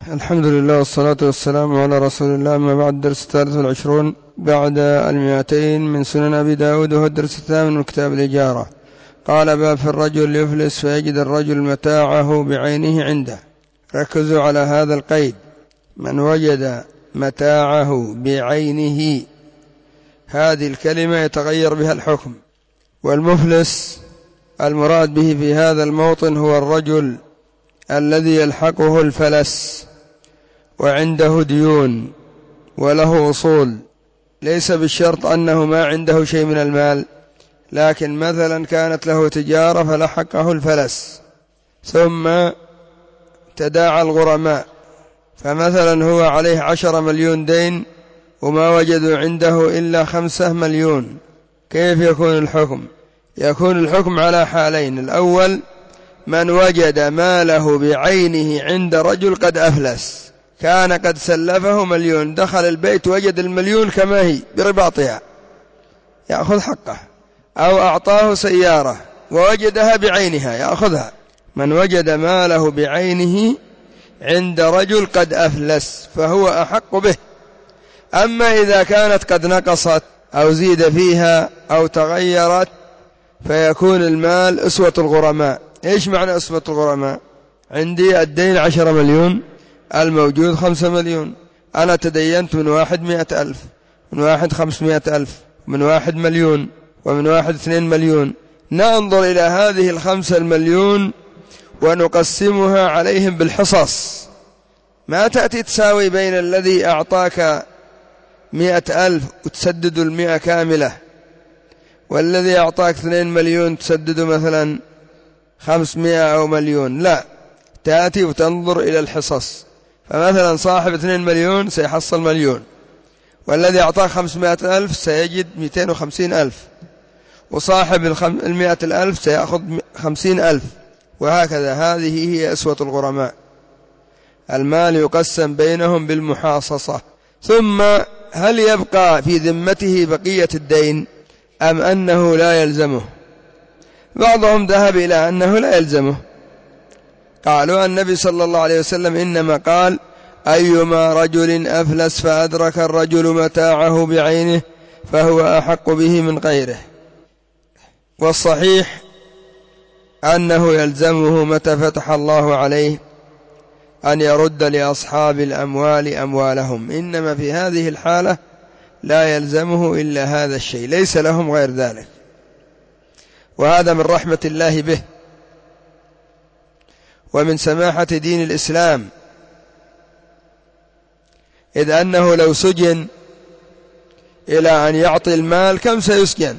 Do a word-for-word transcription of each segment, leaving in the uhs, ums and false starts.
الحمد لله والصلاة والسلام على رسول الله. أما بعد، الدرس الثالث والعشرون بعد المئتين من سنن أبي داود، وهو الدرس الثامن من كتاب الإجارة. قال: باب في الرجل يفلس فيجد الرجل متاعه بعينه عنده. ركزوا على هذا القيد: من وجد متاعه بعينه، هذه الكلمة يتغير بها الحكم. والمفلس المراد به في هذا الموطن هو الرجل الذي يلحقه الفلس وعنده ديون وله أصول، ليس بالشرط أنه ما عنده شيء من المال، لكن مثلا كانت له تجارة فلحقه الفلس ثم تداعى الغرماء، فمثلا هو عليه عشر مليون دين وما وجدوا عنده إلا خمسة مليون. كيف يكون الحكم؟ يكون الحكم على حالين: الأول من وجد ماله بعينه عند رجل قد أفلس، كان قد سلفه مليون، دخل البيت وجد المليون كما هي برباطها، يأخذ حقه. أو أعطاه سيارة ووجدها بعينها، يأخذها. من وجد ماله بعينه عند رجل قد أفلس فهو أحق به. أما إذا كانت قد نقصت أو زيد فيها أو تغيرت فيكون المال أسوة الغرماء. إيش معنى أسوة الغرماء؟ عندي الدين عشر مليون، الموجود خمسة مليون، أنا تدينت من واحد مئة ألف، من واحد خمسمائة ألف، من واحد مليون، ومن واحد اثنين مليون. ننظر إلى هذه الخمسة المليون ونقسمها عليهم بالحصص، ما تأتي تساوي بين الذي أعطاك مئة ألف وتسدد المئة كاملة والذي أعطاك اثنين مليون تسدد مثلا خمسمائة أو مليون. لا، تأتي وتنظر إلى الحصص. فمثلا صاحب اثنين مليون سيحصل مليون، والذي أعطاك خمسمائة ألف سيجد مئتين وخمسين ألف، وصاحب المئة الألف سيأخذ خمسين ألف، وهكذا. هذه هي أسوة الغرماء. المال يقسم بينهم بالمحاصصة. ثم هل يبقى في ذمته بقية الدين أم أنه لا يلزمه؟ بعضهم ذهب إلى أنه لا يلزمه. قالوا النبي صلى الله عليه وسلم إنما قال: أيما رجل أفلس فأدرك الرجل متاعه بعينه فهو أحق به من غيره. والصحيح أنه يلزمه متى فتح الله عليه أن يرد لأصحاب الأموال أموالهم، إنما في هذه الحالة لا يلزمه إلا هذا الشيء، ليس لهم غير ذلك. وهذا من رحمة الله به ومن سماحة دين الإسلام، إذ أنه لو سجن إلى أن يعطي المال كم سيسجن؟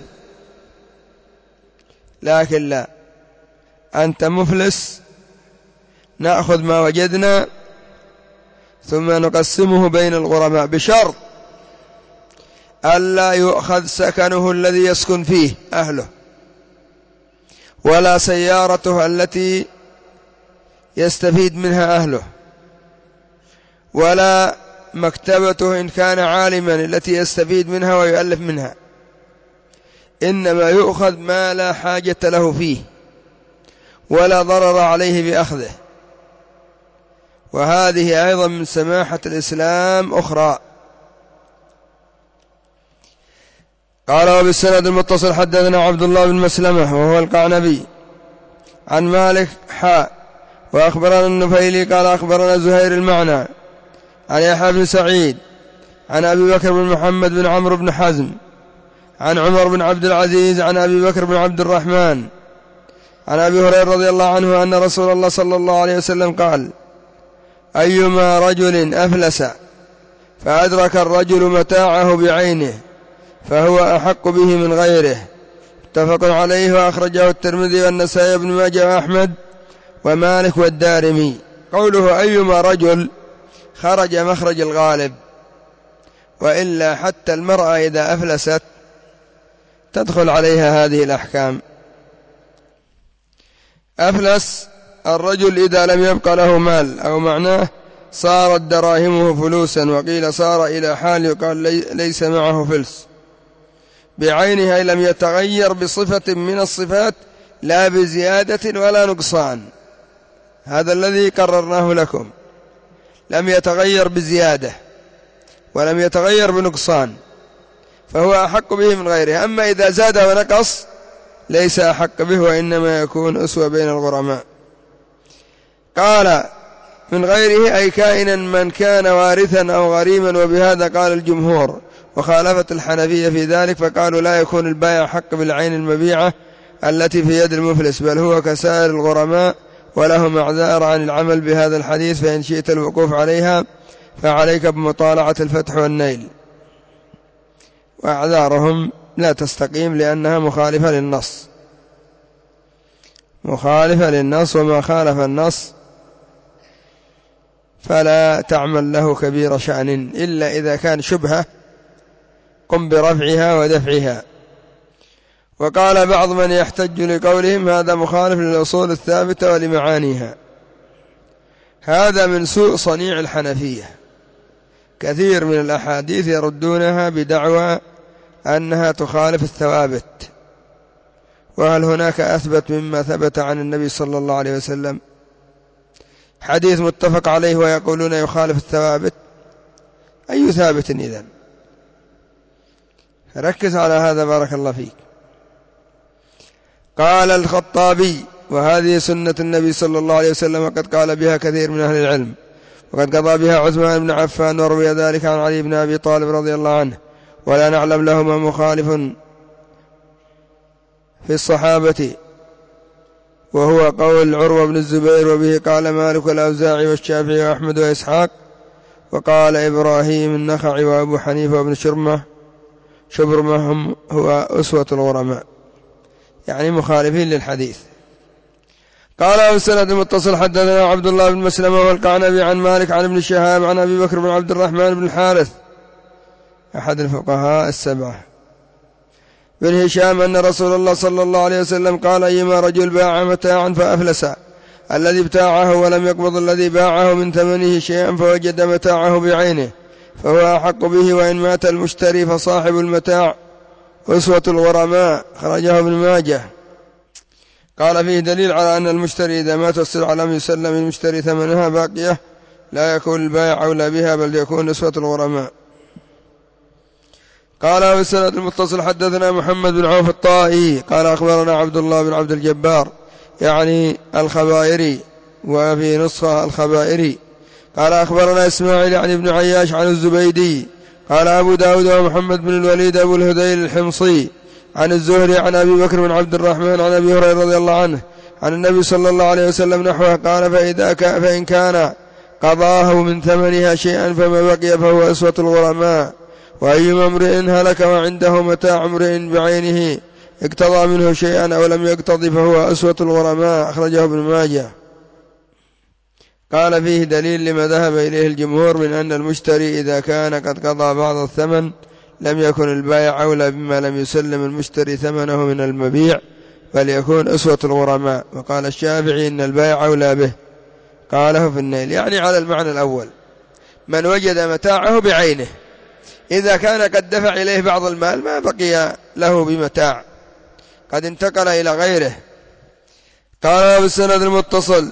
لكن لا، أنت مفلس، نأخذ ما وجدنا ثم نقسمه بين الغرماء، بشرط ألا يؤخذ سكنه الذي يسكن فيه أهله، ولا سيارته التي يستفيد منها أهله، ولا مكتبته إن كان عالما التي يستفيد منها ويؤلف منها. إنما يؤخذ ما لا حاجة له فيه ولا ضرر عليه بأخذه. وهذه أيضا من سماحة الإسلام أخرى. قال: وبالسند المتصل حدثنا عبد الله بن مسلمة وهو القعنبي عن مالك حاء وأخبرنا النفيلي قال أخبرنا زهير المعنى عن يحيى بن سعيد عن أبي بكر بن محمد بن عمرو بن حزم عن عمر بن عبد العزيز عن أبي بكر بن عبد الرحمن عن أبي هريرة رضي الله عنه أن رسول الله صلى الله عليه وسلم قال: أيما رجل أفلس فأدرك الرجل متاعه بعينه فهو أحق به من غيره. متفق عليه، وأخرجه الترمذي والنسائي وابن ماجه وأحمد ومالك والدارمي. قوله أيما رجل خرج مخرج الغالب، وإلا حتى المرأة إذا أفلست تدخل عليها هذه الأحكام. أفلس الرجل إذا لم يبقى له مال، أو معناه صارت دراهمه فلوسا، وقيل صار إلى حال يقال ليس معه فلس. بعينها لم يتغير بصفة من الصفات، لا بزيادة ولا نقصان، هذا الذي قررناه لكم. لم يتغير بزيادة ولم يتغير بنقصان فهو أحق به من غيره. أما إذا زاد ونقص ليس أحق به، وإنما يكون أسوة بين الغرماء. قال من غيره أي كائنا من كان وارثا أو غريما، وبهذا قال الجمهور، وخالفت الحنفية في ذلك فقالوا لا يكون البائع حق بالعين المبيعة التي في يد المفلس، بل هو كسائر الغرماء ولهم أعذار عن العمل بهذا الحديث، فإن شئت الوقوف عليها فعليك بمطالعة الفتح والنيل. وأعذارهم لا تستقيم لأنها مخالفة للنص، مخالفة للنص، وما خالف النص فلا تعمل له كبير شأن إلا إذا كان شبهة قم برفعها ودفعها. وقال بعض من يحتج لقولهم هذا مخالف للأصول الثابتة ولمعانيها. هذا من سوء صنيع الحنفية، كثير من الأحاديث يردونها بدعوى أنها تخالف الثوابت، وهل هناك أثبت مما ثبت عن النبي صلى الله عليه وسلم؟ حديث متفق عليه ويقولون يخالف الثوابت، أي ثابت إذن؟ ركز على هذا بارك الله فيك. قال الخطابي وهذه سنة النبي صلى الله عليه وسلم، وقد قال بها كثير من أهل العلم، وقد قضى بها عثمان بن عفان، وروي ذلك عن علي بن أبي طالب رضي الله عنه، ولا نعلم لهما مخالف في الصحابة، وهو قول عروة بن الزبير، وبه قال مالك والأوزاعي والشافعي وأحمد وإسحاق، وقال إبراهيم النخعي وأبو حنيفة وابن شرمة شبرمة هم هو أسوة الغرماء، يعني مخالفين للحديث. قال أبو السند المتصل حدثنا عبد الله بن مسلمة والقعنبي عن مالك عن ابن شهاب عن أبي بكر بن عبد الرحمن بن الحارث أحد الفقهاء السبعة بن هشام أن رسول الله صلى الله عليه وسلم قال أيما رجل باع متاعا فأفلس الذي ابتاعه ولم يقبض الذي باعه من ثمنه شيئا فوجد متاعه بعينه فهو أحق به، وإن مات المشتري فصاحب المتاع أسوة الغرماء، خرجه ابن ماجه. قال فيه دليل على أن المشتري إذا مات السلعة لم يسلم المشتري ثمنها باقية لا يكون البائع أولى بها بل يكون أسوة الغرماء. قال أبو السند المتصل حدثنا محمد بن عوف الطائي قال أخبرنا عبد الله بن عبد الجبار يعني الخبائري، وفي نسخة الخبائري. قال أخبرنا إسماعيل عن ابن عياش عن الزبيدي قال أبو داود ومحمد بن الوليد أبو الهذيل الحمصي عن الزهري عن أبي بكر بن عبد الرحمن عن أبي هريرة رضي الله عنه عن النبي صلى الله عليه وسلم نحوه قال فإذا كان فإن كان قضاه من ثمنها شيئا فما بقي فهو أسوة الغرماء، وأيما امرئ هلك وعنده متاع امرئ بعينه اقتضى منه شيئا أو لم يقتضي فهو أسوة الغرماء، أخرجه ابن ماجه. قال فيه دليل لما ذهب إليه الجمهور من أن المشتري إذا كان قد قضى بعض الثمن لم يكن البائع أولى بما لم يسلم المشتري ثمنه من المبيع بل يكون أسوة الغرماء. وقال الشافعي إن البائع أولى به، قاله في النيل، يعني على المعنى الأول من وجد متاعه بعينه إذا كان قد دفع إليه بعض المال ما بقي له بمتاع قد انتقل إلى غيره. قال بالسند المتصل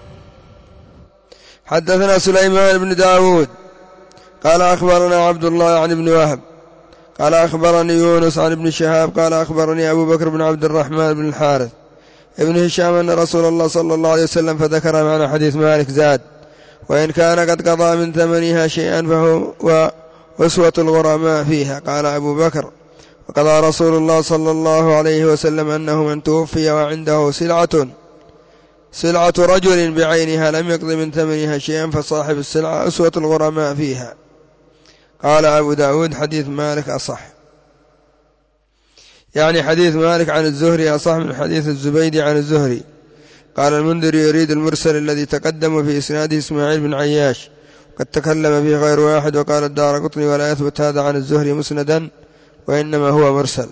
حدثنا سليمان بن داود قال أخبرنا عبد الله عن ابن وهب قال أخبرني يونس عن ابن شهاب قال أخبرني أبو بكر بن عبد الرحمن بن الحارث ابن هشام أن رسول الله صلى الله عليه وسلم فذكر معنا حديث مالك زاد وإن كان قد قضى من ثمنها شيئا فهو أسوة الغرماء فيها. قال أبو بكر وقضى رسول الله صلى الله عليه وسلم أنه من توفي وعنده سلعة سلعة رجل بعينها لم يقضي من ثمنها شيئا فصاحب السلعة أسوة الغرماء فيها. قال أبو داود حديث مالك أصح، يعني حديث مالك عن الزهري أصح من حديث الزبيدي عن الزهري. قال المنذر يريد المرسل الذي تقدم في إسناده إسماعيل بن عياش قد تكلم فيه غير واحد. وقال الدارقطني ولا يثبت هذا عن الزهري مسندا وإنما هو مرسل.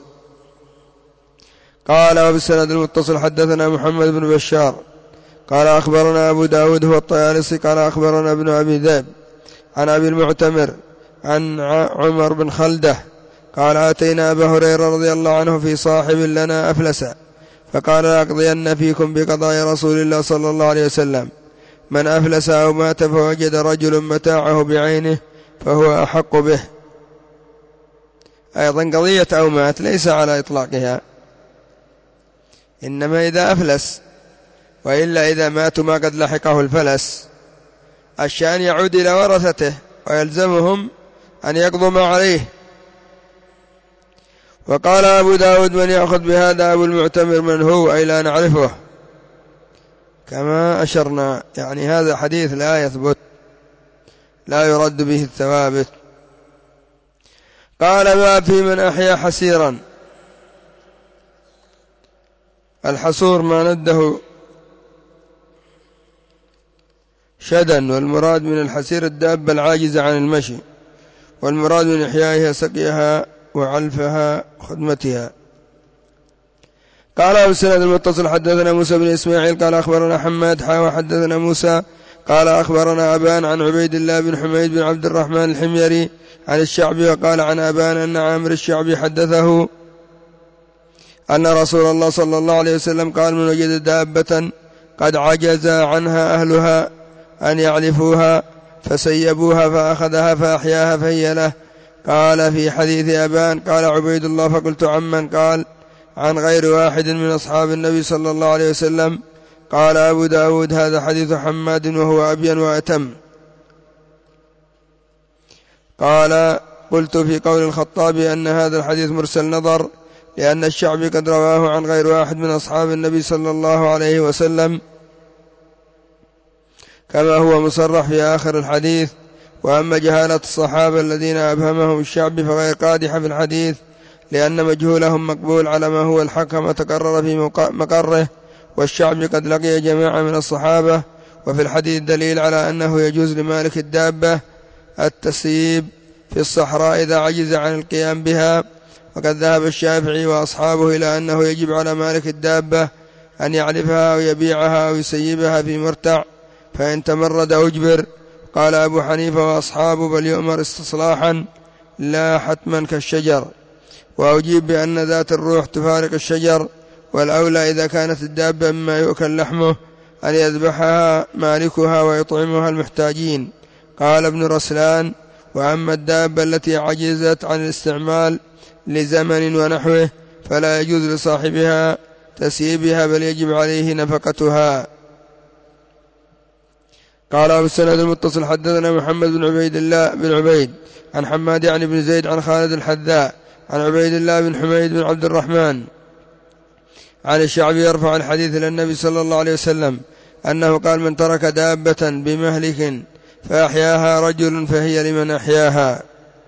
قال وبالسند المتصل حدثنا محمد بن بشار قال أخبرنا أبو داود هو الطيالسي قال أخبرنا ابن أبي ذئب عن أبي المعتمر عن عمر بن خلدة قال أتينا أبا هريرة رضي الله عنه في صاحب لنا أفلس فقال لأقضين فيكم بقضاء رسول الله صلى الله عليه وسلم من أفلس أو مات فوجد رجل متاعه بعينه فهو أحق به. أيضا قضية أو مات ليس على إطلاقها، إنما إذا أفلس، وإلا إذا ماتوا ما قد لحقه الفلس الشأن يعود إلى ورثته ويلزمهم أن يقضوا ما عليه. وقال أبو داود من يأخذ بهذا أبو المعتمر من هو، أي لا نعرفه كما أشرنا، يعني هذا حديث لا يثبت لا يرد به الثوابت. قال ما في من أحيا حسيرا. الحصور ما نده شدا، والمراد من الحسير الدابة العاجزة عن المشي، والمراد من إحيائها سقيها وعلفها خدمتها. قال أبو السند المتصل حدثنا موسى بن إسماعيل قال أخبرنا حماد حا وحدثنا موسى قال أخبرنا أبان عن عبيد الله بن حميد بن عبد الرحمن الحميري عن الشعبي وقال عن أبان أن عامر الشعبي حدثه أن رسول الله صلى الله عليه وسلم قال من وجد دابة قد عجز عنها أهلها أن يعلفوها فسيبوها فأخذها فأحياها فهي له. قال في حديث أبان قال عبيد الله فقلت عمن؟ قال عن غير واحد من أصحاب النبي صلى الله عليه وسلم. قال أبو داود هذا حديث حماد وهو أبين وأتم. قال قلت في قول الخطابي أن هذا الحديث مرسل نظر، لأن الشعبي قد رواه عن غير واحد من أصحاب النبي صلى الله عليه وسلم كما هو مصرح في آخر الحديث. وأما جهالة الصحابة الذين أبهمهم الشعبي فغير قادحة في الحديث، لأن مجهولهم مقبول على ما هو الحق كما تقرر في مقره، والشعبي قد لقي جماعة من الصحابة. وفي الحديث دليل على أنه يجوز لمالك الدابة التسييب في الصحراء إذا عجز عن القيام بها. وقد ذهب الشافعي وأصحابه إلى أنه يجب على مالك الدابة أن يعرفها أو يبيعها أو يسيبها في مرتع، فإن تمرد أجبر. قال أبو حنيفة وأصحابه بل يؤمر استصلاحا لا حتما كالشجر. وأجيب بأن ذات الروح تفارق الشجر، والأولى إذا كانت الدابة مما يؤكل لحمه أن يذبحها مالكها ويطعمها المحتاجين. قال ابن رسلان وأما الدابة التي عجزت عن الاستعمال لزمن ونحوه فلا يجوز لصاحبها تسييبها بل يجب عليه نفقتها. قال أبو السند المتصل حدثنا محمد بن عبيد الله بن عبيد عن حماد يعني بن زيد عن خالد الحذاء عن عبيد الله بن حميد بن عبد الرحمن عن الشعبي يرفع الحديث إلى النبي صلى الله عليه وسلم أنه قال من ترك دابة بمهلك فأحياها رجل فهي لمن أحياها.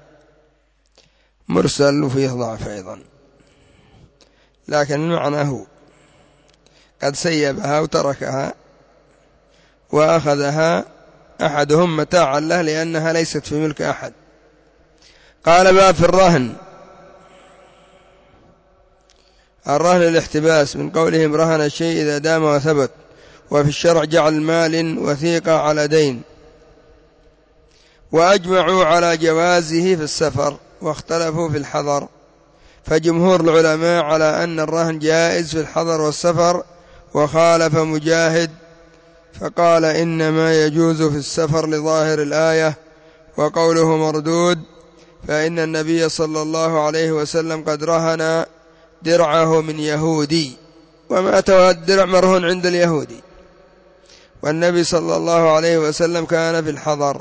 مرسل فيه ضعف أيضا، لكن المعنى هو قد سيبها وتركها وأخذها أحدهم متاعا له لأنها ليست في ملك أحد. قال باب في الرهن. الرهن الاحتباس من قولهم رهن الشيء إذا دام وثبت، وفي الشرع جعل مال وثيقة على دين. وأجمعوا على جوازه في السفر واختلفوا في الحضر، فجمهور العلماء على أن الرهن جائز في الحضر والسفر، وخالف مجاهد فقال إنما يجوز في السفر لظاهر الآية، وقوله مردود فإن النبي صلى الله عليه وسلم قد رهن درعه من يهودي ومات والدرع مرهون عند اليهودي، والنبي صلى الله عليه وسلم كان في الحضر.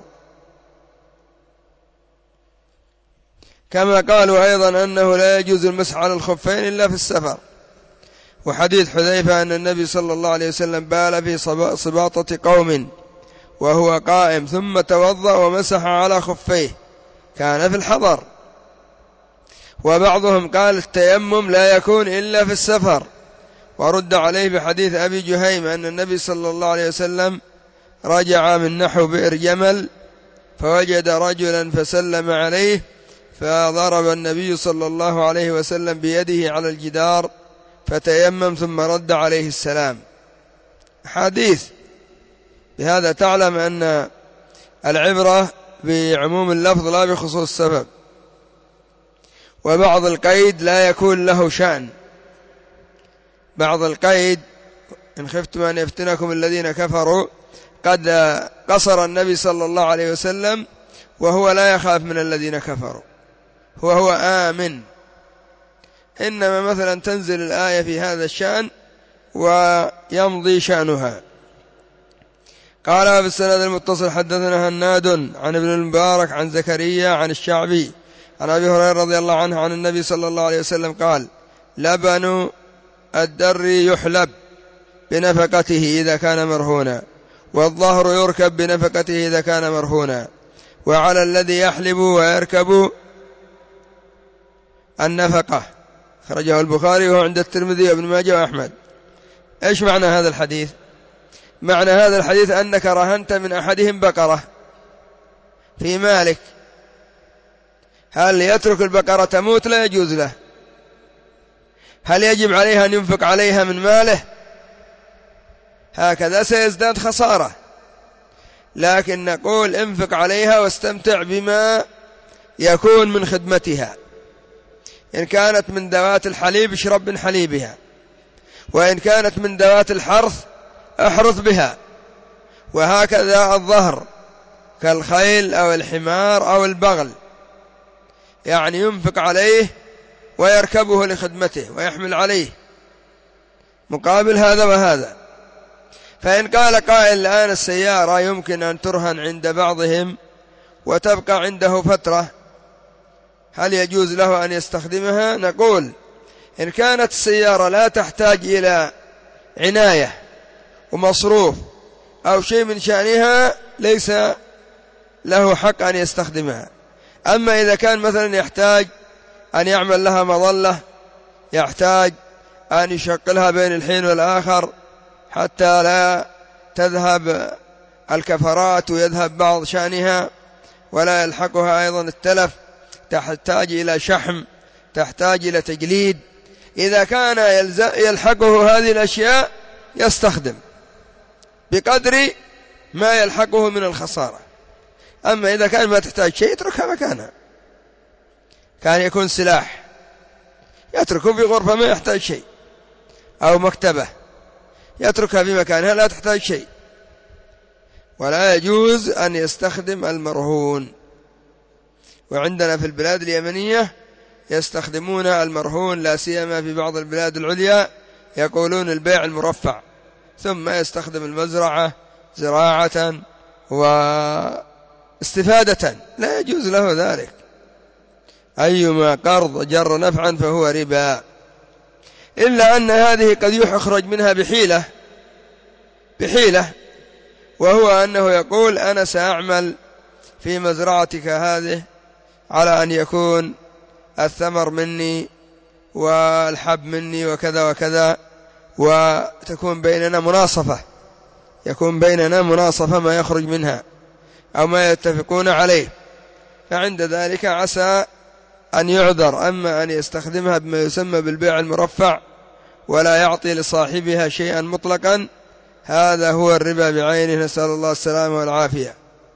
كما قالوا أيضا أنه لا يجوز المسح على الخفين إلا في السفر، وحديث حذيفة أن النبي صلى الله عليه وسلم بال في صباطة قوم وهو قائم ثم توضأ ومسح على خفيه كان في الحضر. وبعضهم قال التيمم لا يكون إلا في السفر، ورد عليه بحديث أبي جهيم أن النبي صلى الله عليه وسلم رجع من نحو بئر جمل فوجد رجلا فسلم عليه، فضرب النبي صلى الله عليه وسلم بيده على الجدار فتيمم ثم رد عليه السلام. حديث بهذا تعلم أن العبرة بعموم اللفظ لا بخصوص السبب، وبعض القيد لا يكون له شأن. بعض القيد إن خفتم أن يفتنكم الذين كفروا قد قصر النبي صلى الله عليه وسلم وهو لا يخاف من الذين كفروا، وهو آمن، إنما مثلا تنزل الآية في هذا الشأن ويمضي شأنها. قال في السند المتصل حدثنا هناد عن ابن المبارك عن زكريا عن الشعبي عن أبي هريرة رضي الله عنه عن النبي صلى الله عليه وسلم قال: لبن الدر يحلب بنفقته إذا كان مرهونا، والظهر يركب بنفقته إذا كان مرهونا، وعلى الذي يحلب ويركب النفقة. خرجه البخاري وهو عند الترمذي وابن ماجه وأحمد. إيش معنى هذا الحديث؟ معنى هذا الحديث أنك رهنت من أحدهم بقرة في مالك، هل يترك البقرة تموت؟ لا يجوز له. هل يجب عليها أن ينفق عليها من ماله؟ هكذا سيزداد خسارة. لكن نقول انفق عليها واستمتع بما يكون من خدمتها. إن كانت من ذوات الحليب اشرب من حليبها، وإن كانت من ذوات الحرث احرث بها. وهكذا الظهر كالخيل أو الحمار أو البغل، يعني ينفق عليه ويركبه لخدمته ويحمل عليه مقابل هذا وهذا. فإن قال قائل الآن السيارة يمكن أن ترهن عند بعضهم وتبقى عنده فترة، هل يجوز له أن يستخدمها؟ نقول إن كانت السيارة لا تحتاج إلى عناية ومصروف أو شيء من شأنها ليس له حق أن يستخدمها. أما إذا كان مثلا يحتاج أن يعمل لها مظلة، يحتاج أن يشقلها بين الحين والآخر حتى لا تذهب الكفرات ويذهب بعض شأنها ولا يلحقها أيضا التلف، تحتاج إلى شحم، تحتاج إلى تجليد، إذا كان يلحقه هذه الأشياء يستخدم بقدر ما يلحقه من الخسارة. أما إذا كان ما تحتاج شيء يتركها مكانها. كان يكون سلاح يتركه في غرفة ما يحتاج شيء، أو مكتبة يتركها في مكانها لا تحتاج شيء. ولا يجوز أن يستخدم المرهون. وعندنا في البلاد اليمنية يستخدمون المرهون، لا سيما في بعض البلاد العليا يقولون البيع المرفع، ثم يستخدم المزرعة زراعة واستفادة، لا يجوز له ذلك. أيما قرض جر نفعا فهو ربا، إلا أن هذه قد يخرج منها بحيلة بحيلة وهو أنه يقول أنا سأعمل في مزرعتك هذه على أن يكون الثمر مني والحب مني وكذا وكذا، وتكون بيننا مناصفة، يكون بيننا مناصفة ما يخرج منها أو ما يتفقون عليه، فعند ذلك عسى أن يعذر. أما أن يستخدمها بما يسمى بالبيع المرفع ولا يعطي لصاحبها شيئا مطلقا، هذا هو الربا بعينه، نسأل الله السلامة والعافية.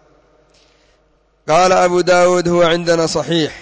قال أبو داود هو عندنا صحيح.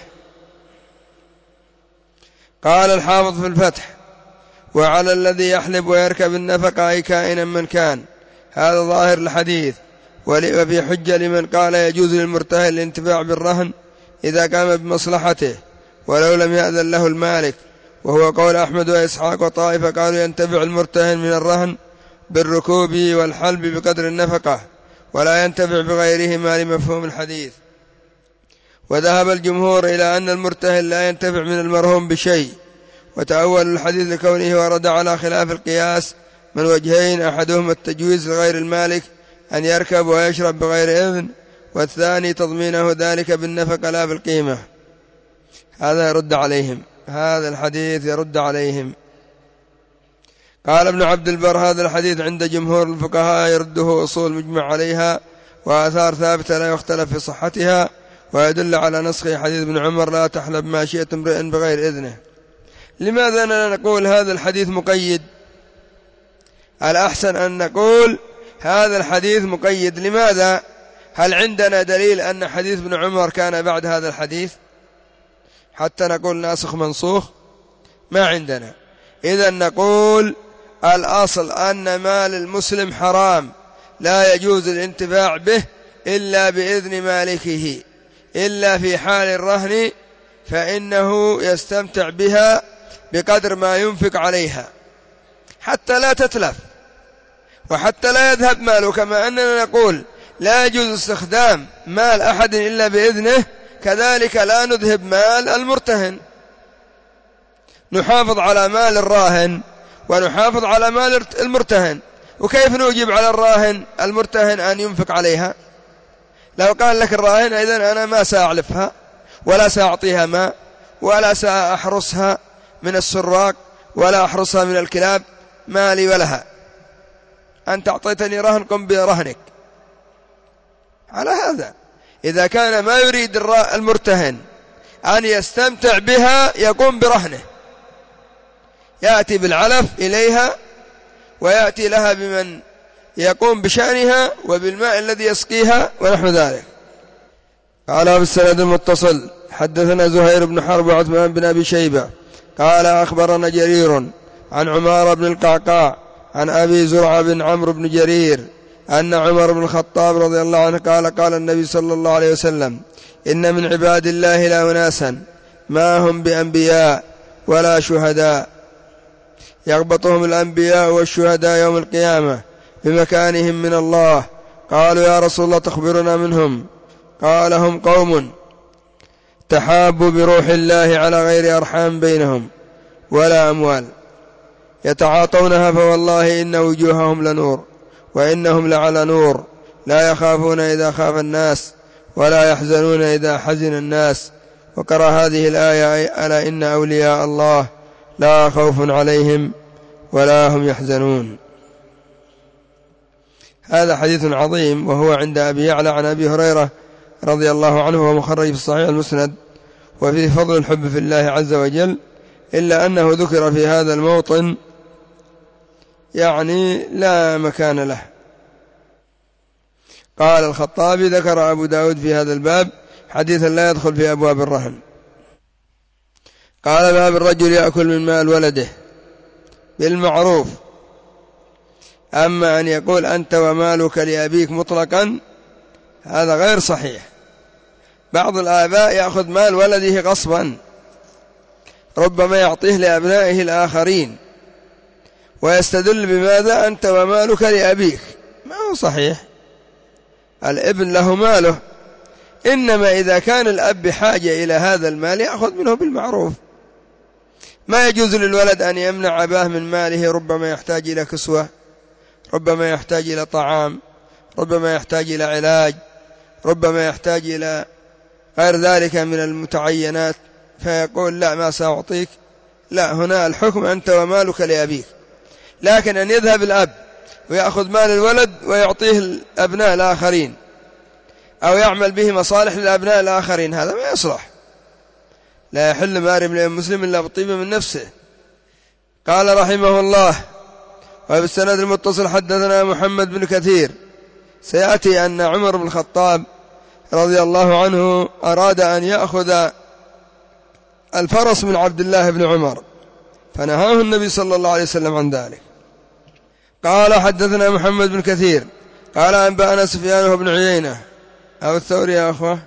قال الحافظ في الفتح: وعلى الذي يحلب ويركب النفقة أي كائنا من كان، هذا ظاهر الحديث. وفي حجة لمن قال يجوز للمرتهن الانتفاع بالرهن إذا قام بمصلحته ولو لم يأذن له المالك، وهو قول أحمد وإسحاق وطائفة قالوا ينتفع المرتهن من الرهن بالركوب والحلب بقدر النفقة ولا ينتفع بغيرهما لمفهوم الحديث. وذهب الجمهور إلى أن المرتهن لا ينتفع من المرهون بشيء، وتأول الحديث لكونه ورد على خلاف القياس من وجهين: أحدهما التجويز لغير المالك أن يركب ويشرب بغير إذن، والثاني تضمينه ذلك بالنفقة لا بالقيمة. هذا يرد عليهم، هذا الحديث يرد عليهم. قال ابن عبد البر: هذا الحديث عند جمهور الفقهاء يرده أصول مجمع عليها وآثار ثابتة لا يختلف في صحتها، ويدل على نسخ حديث ابن عمر: لا تحلب ماشية امرئ بغير إذنه. لماذا لا نقول هذا الحديث مقيد؟ الأحسن أن نقول هذا الحديث مقيد. لماذا؟ هل عندنا دليل أن حديث ابن عمر كان بعد هذا الحديث حتى نقول ناسخ منسوخ؟ ما عندنا. إذن نقول الأصل أن مال المسلم حرام لا يجوز الانتفاع به إلا بإذن مالكه إلا في حال الرهن، فإنه يستمتع بها بقدر ما ينفق عليها حتى لا تتلف وحتى لا يذهب ماله. كما أننا نقول لا يجوز استخدام مال أحد إلا بإذنه، كذلك لا نذهب مال المرتهن، نحافظ على مال الراهن ونحافظ على مال المرتهن. وكيف نوجب على الراهن المرتهن أن ينفق عليها؟ لو قال لك الراهن إذن أنا ما سأعلفها ولا سأعطيها ماء ولا سأحرسها من السراق ولا أحرسها من الكلاب، مالي ولها، أنت أعطيتني رهن قم برهنك. على هذا إذا كان ما يريد المرتهن أن يستمتع بها يقوم برهنه، يأتي بالعلف إليها ويأتي لها بمن يقوم بشأنها وبالماء الذي يسقيها ونحو ذلك. قال بالسند المتصل حدثنا زهير بن حرب وعثمان بن أبي شيبة قال أخبرنا جرير عن عمار بن القعقاع عن أبي زرعة بن عمرو بن جرير أن عمر بن الخطاب رضي الله عنه قال قال النبي صلى الله عليه وسلم إن من عباد الله لا أناسا ما هم بأنبياء ولا شهداء يغبطهم الأنبياء والشهداء يوم القيامة بمكانهم من الله. قالوا يا رسول الله تخبرنا منهم؟ قال هم قوم تحابوا بروح الله على غير أرحام بينهم ولا أموال يتعاطونها، فوالله إن وجوههم لنور وإنهم لعلى نور، لا يخافون إذا خاف الناس ولا يحزنون إذا حزن الناس. وقرأ هذه الآية ألا إن أولياء الله لا خوف عليهم ولا هم يحزنون. هذا حديث عظيم وهو عند أبي يعلى عن أبي هريرة رضي الله عنه وهو مخرج في الصحيح المسند وفيه فضل الحب في الله عز وجل، إلا أنه ذكر في هذا الموطن يعني لا مكان له. قال الخطابي ذكر أبو داود في هذا الباب حديثا لا يدخل في أبواب الرهن. قال باب الرجل يأكل من مال ولده بالمعروف. أما أن يقول أنت ومالك لأبيك مطلقا هذا غير صحيح. بعض الآباء يأخذ مال ولده غصبا، ربما يعطيه لأبنائه الآخرين ويستدل بماذا؟ أنت ومالك لأبيك. ما هو صحيح، الابن له ماله، إنما إذا كان الأب بحاجة إلى هذا المال يأخذ منه بالمعروف. ما يجوز للولد أن يمنع أباه من ماله، ربما يحتاج إلى كسوة، ربما يحتاج إلى طعام، ربما يحتاج إلى علاج، ربما يحتاج إلى غير ذلك من المتعينات، فيقول لا ما سأعطيك. لا، هنا الحكم أنت ومالك لأبيك. لكن أن يذهب الأب ويأخذ مال الولد ويعطيه الأبناء الآخرين أو يعمل به مصالح للأبناء الآخرين هذا ما يصلح. لا يحل مال امرئ مسلم إلا بالطيب من نفسه. قال رحمه الله وبالسند المتصل حدثنا محمد بن كثير. سيأتي أن عمر بن الخطاب رضي الله عنه أراد أن يأخذ الفرس من عبد الله بن عمر فنهاه النبي صلى الله عليه وسلم عن ذلك. قال حدثنا محمد بن كثير قال أنبأنا سفيان بن عيينة أو الثوري يا أخوة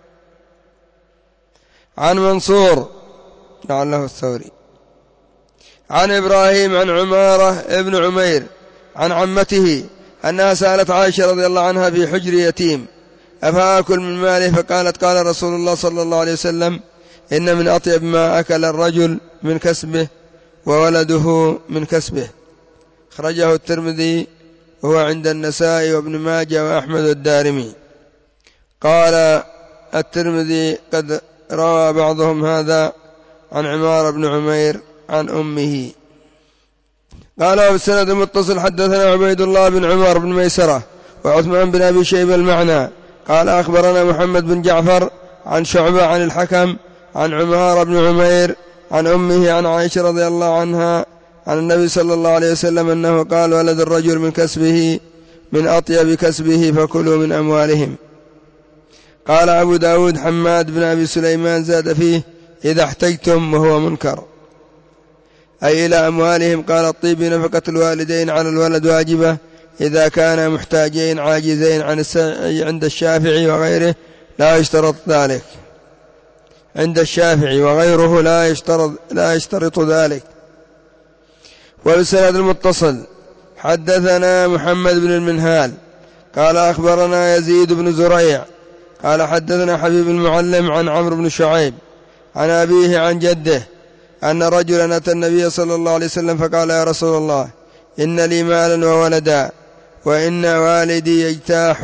عن منصور لعله الثوري عن إبراهيم عن عمارة ابن عمير عن عمته أنها سألت عائشة رضي الله عنها في حجر يتيم أفأكل من ماله؟ فقالت قال رسول الله صلى الله عليه وسلم إن من أطيب ما أكل الرجل من كسبه وولده من كسبه. خرجه الترمذي وهو عند النسائي وابن ماجه وأحمد الدارمي. قال الترمذي قد روى بعضهم هذا عن عمار بن عمير عن أمه. قال بالسند المتصل حدثنا عبيد الله بن عمر بن ميسرة وعثمان بن أبي شيبة المعنى. قال أخبرنا محمد بن جعفر عن شعبة عن الحكم عن عمار بن عمير عن أمه عن عائشة رضي الله عنها عن النبي صلى الله عليه وسلم أنه قال ولد الرجل من كسبه من أطيب كسبه فكلوا من أموالهم. قال أبو داود حماد بن أبي سليمان زاد فيه إذا احتجتم وهو منكر أي إلى أموالهم. قال الطيب نفقة الوالدين على الولد واجبة إذا كانا محتاجين عاجزين عن عند الشافعي وغيره لا يشترط ذلك، عند الشافعي وغيره لا يشترط, لا يشترط ذلك. والسند المتصل حدثنا محمد بن المنهال قال أخبرنا يزيد بن زريع قال حدثنا حبيب المعلم عن عمرو بن شعيب عن أبيه عن جده أن رجلا أتى النبي صلى الله عليه وسلم فقال يا رسول الله إن لي مالا وولدا وإن والدي يجتاح،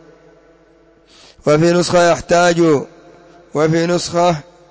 وفي نسخة يحتاج، وفي نسخة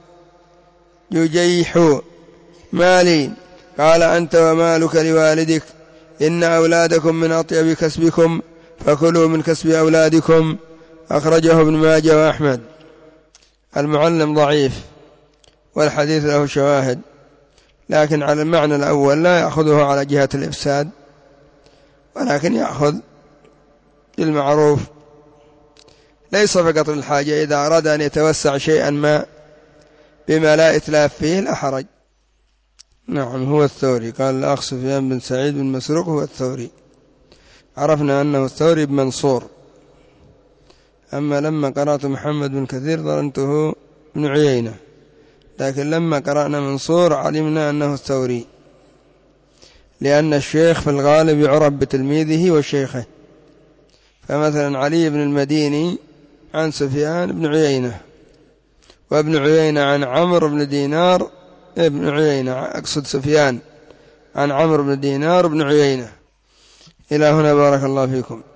يجيح، مالي؟ قال أنت ومالك لوالدك، إن أولادكم من أطيب كسبكم فكلوا من كسب أولادكم. أخرجه ابن ماجه وأحمد. المعلم ضعيف والحديث له شواهد، لكن على المعنى الأول لا يأخذه على جهة الإفساد، ولكن يأخذ بالمعروف ليس فقط الحاجة، إذا أراد أن يتوسع شيئا ما بما لا إتلاف فيه لا حرج. نعم هو الثوري. قال الأخ سفيان بن سعيد بن مسروق هو الثوري، عرفنا أنه الثوري بمنصور، أما لما قرأت محمد بن كثير ظننته بن عيينة، لكن لما قرأنا منصور علمنا أنه الثوري، لأن الشيخ في الغالب يعرف بتلميذه وشيخه، فمثلا علي بن المديني عن سفيان بن عيينة، وابن عيينة عن عمرو بن دينار ابن عيينة، أقصد سفيان عن عمرو بن دينار بن عيينة. إلى هنا بارك الله فيكم.